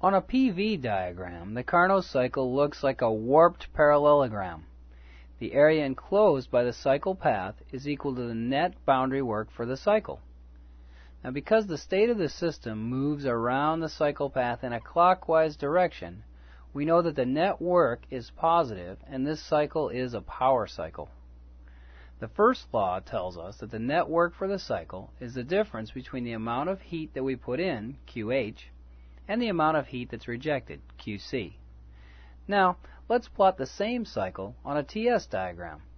On a PV diagram, the Carnot cycle looks like a warped parallelogram. The area enclosed by the cycle path is equal to the net boundary work for the cycle. Now, because the state of the system moves around the cycle path in a clockwise direction, we know that the net work is positive, and this cycle is a power cycle. The first law tells us that the net work for the cycle is the difference between the amount of heat that we put in, QH, and the amount of heat that's rejected, QC. Now, let's plot the same cycle on a TS diagram.